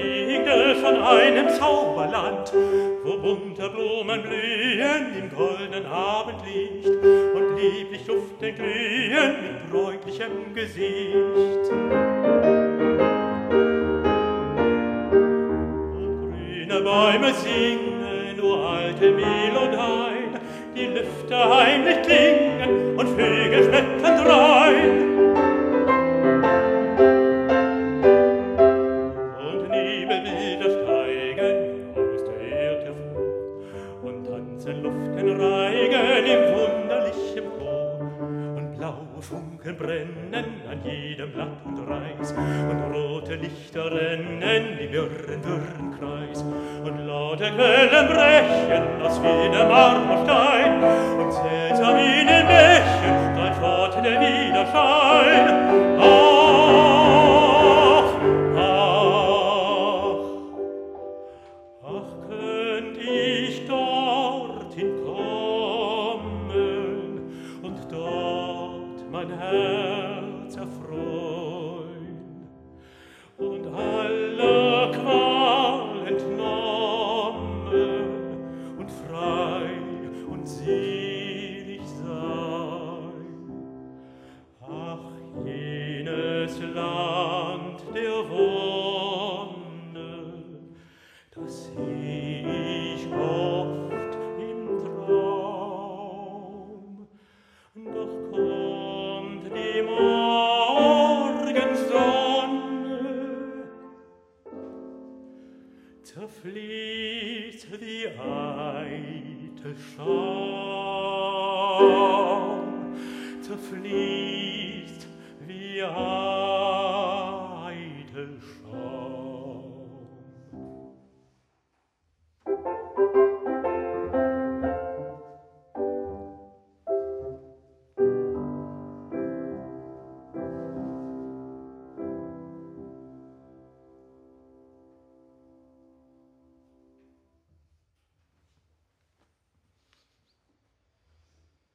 Gegend von einem Zauberland, wo bunte Blumen blühen im goldenen Abendlicht und lieblich duften glühen mit bräutlichem Gesicht. Und grüne Bäume singen uralte Melodien, die Lüfte heimlich klingen und Vögel schmecken drein. Reigen im wunderlichen Chor und blaue Funken brennen an jedem Blatt und Reis und rote Lichter rennen im wirren Kreis und laute Quellen brechen aus jedem Marmorstein und seltsam in den Bächen strahlt fort der Widerschein. Ach, könnt ich dorthin kommen und dort mein Herz erfreuen und aller Qual entnommen und frei und selig sein. Ach, jenes Land der Wonne, das seh ich oft im Traum, doch kommt die Morgensonne, zerfließt die eitel Schaum, zerfließt wie eitel Schaum.